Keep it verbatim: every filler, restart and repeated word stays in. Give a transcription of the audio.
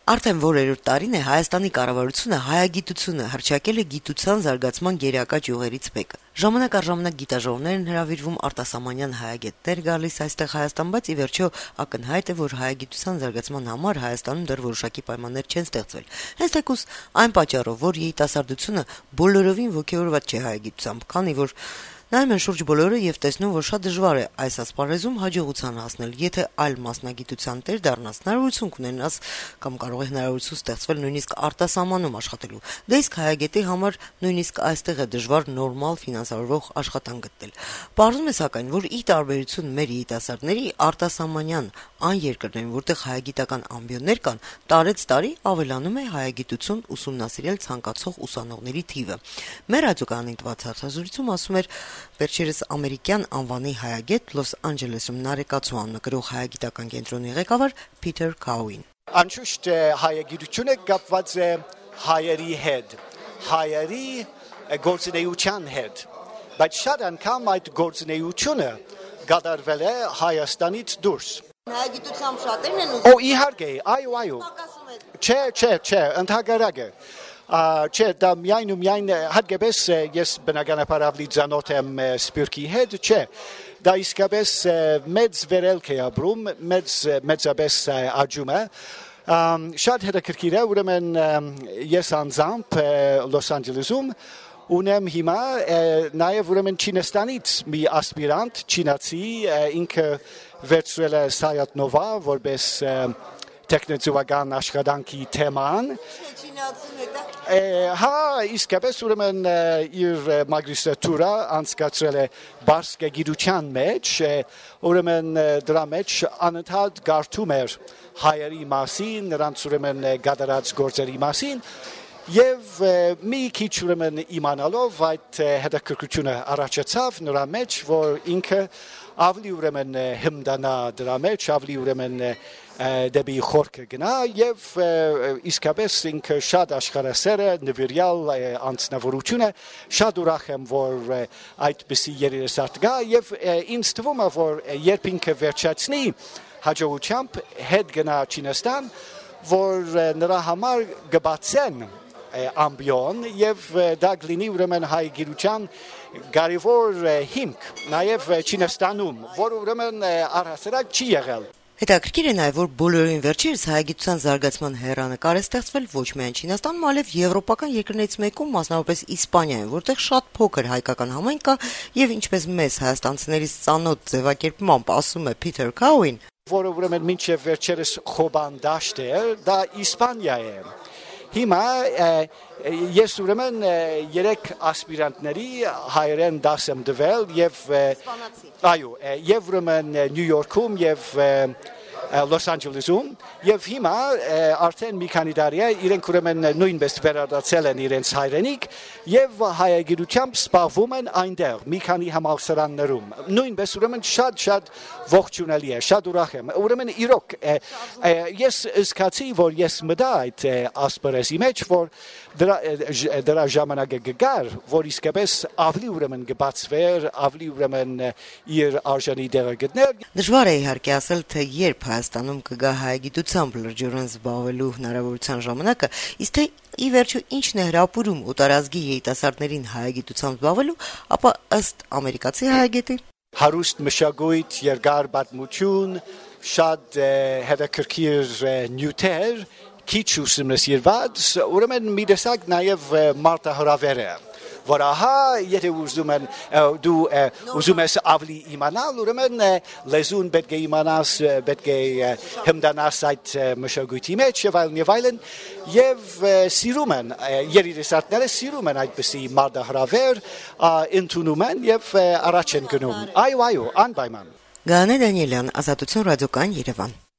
Արդեն որերորդ տարին է Հայաստանի կառավարությունը հայագիտությունը հռչակել է գիտության զարգացման գերակա ճյուղերից մեկը։ Ժամանակ առ ժամանակ գիտաժողովներ են հրավիրվում, արտասահմանյան հայագետներ գալիս այստեղ Հայաստան, բայց ի վերջո ակնհայտ է, որ հայագիտության զարգացման համար Հայաստանում դեռ որոշակի պայմաններ չեն ստեղծվել։ Հենց թեկուզ այն պատճառով, որ երիտասարդությունը բոլորովին ոգևորված չէ հայագիտությամբ, քանի որ նայում են շուրջ բոլորը եւ տեսնում, որ շատ դժվար է այս ասպարեզում հաջողության հասնել, եթե այլ մասնագիտության տեր դառնաս, հնարավորություն կունենաս կամ կարող է հնարավորություն ստեղծվել նույնիսկ արտասահմանում աշխատելու։ Դե իսկ հայագետի համար նույնիսկ այստեղ է դժվար նորմալ ֆինանսավորվող աշխատանք գտնել։ Պարզվում է սակայն, որ ի տարբերություն մեր երիտասարդների արտասահմանյան այն երկրներում, որտեղ հայագիտական ամբիոններ կան, տարեց տարի ավելանում է հայագիտություն ուսումնասիրել ցանկացող ուսանողների թիվը։ Մեր հաջողանին տված հարցազրույցում ասում էր վերջերս ամերիկյան անվանի հայագետ Լոս Անջելեսում նարեկացու աննկրող հայագիտական կենտրոնի ղեկավար Փիթեր Քաուին։ Անշուշտ հայագիտությունը կապված է հայերի հետ, հայերի գործունեության հետ, բայց շատ անգամ այդ գործունեությունը կատարվել է Հայաստանից դուրս։ Հայագիտությամբ շատերն են ուզում։ Օ, իհարկե, այո, այո։ Չէ, չէ, չէ, ընդհակառակը։ Չէ, դա միայն ու միայն հատկապես ես բնականաբար ավելի ծանոթ եմ Սփյուռքի հետ, չէ, դա իսկապես մեծ վերելք է ապրում, մեծ մեծապես աճում է։ Շատ հետաքրքիր է, ուրեմն ես անձամբ Լոս Անջելեսում ունեմ հիմա նաև ուրեմն Չինաստանից մի ասպիրանտ, չինացի, ինքը վերցրել է Սայաթ-Նովա որպես տեխնոլոգիական աշխատանքի թեման։ Հա, իսկապես ուրեմն իր մագիստրատուրա անցկացրել է բարձրագիտության մեջ, ուրեմն դրա մեջ անընդհատ կարդում էր հայերի մասին, նրանց ուրեմն կատարած գործերի մասին, եւ մի քիչ ուրեմն իմանալով այդ հետաքրքրությունը առաջացավ նրա մեջ, որ ինքը ավելի ուրեմն հմդանա դրա մեջ, ավելի ուրեմն դեպի խորքը գնա եւ իսկապես ինքը շատ աշխարհասեր է, նվիրյալ անձնավորություն է, շատ ուրախ եմ, որ այդպիսի երիտասարդ կա եւ ինձ թվում է, որ երբ ինքը վերջացնի հաջողությամբ հետ գնա Չինաստան, որ նրա համար կբացեն ամբիոն եւ դա կլինի ուրեմն հայագիտության կարևոր հիմք նաեւ Չինաստանում, որ ուրեմն առհասարակ չի եղել։ Հետաքրքիր է նաև, որ բոլորին վերջերս հայագիտության զարգացման հեռանկար է ստեղծվել ոչ միայն Չինաստանում, այլև եվրոպական երկրներից մեկում, մասնավորապես Իսպանիայում, որտեղ շատ փոքր հայկական համայնք կա եւ ինչպես մեզ հայաստանցիներից ծանոթ ձևակերպմամբ ասում է Փիթեր Քաուին, որը ուրեմն մինչեւ վերջերս խոբան դաշտ է, դա Իսպանիա է։ Հիմա ես ուրեմն երեք ասպիրանտների հայերեն դաս եմ տվել եւ այո, եւ ուրեմն Նյու Յորքում եւ Լոս Անջելեսում եւ հիմա արդեն մի քանի տարի է իրենք ուրեմն նույնպես վերադարձել են իրենց հայրենիք եւ հայագիտությամբ զբաղվում են այնտեղ մի քանի համալսարաններում նույնպես ուրեմն շատ-շատ ողջունելի է, շատ ուրախ եմ։ Ուրեմն իրոք ես զգացի, որ ես մտա այդ ասպարեզի մեջ, որ դրա դրա ժամանակը գար, որ իսկապես ավելի ուրեմն կբացվեր, ավելի ուրեմն իր արժանի դերը գտներ։ Դժվար է իհարկե ասել, թե երբ Հայաստանում կգա հայագիտությամբ լրջորեն զբաղվելու հնարավորության ժամանակը, իսկ թե ի վերջո ինչն է հրապուրում օտարազգի երիտասարդներին հայագիտությամբ զբաղվելու, ապա ըստ ամերիկացի հայագետի հարուստ մշակույթ, երկար պատմություն, շատ հետաքրքիր նյութեր, քիչ ուսումնասիրված, ուրեմն մի տեսակ նաև մարտահրավեր է, որ ահա, եթե ուզում են դու ուզում ես ավելի իմանալ, ուրեմն լեզուն պետք է իմանաս, պետք է հմդանաս այդ մշակույթի մեջ եւ այլն եւ այլն, եւ սիրում են երիտասարդները սիրում են այդպիսի մարտահրավեր, ընդունում են եւ առաջ են գնում։ Այո, այո, անպայման։ Գանե Դանիելյան, Ազատություն ռադիոկայան Երևան։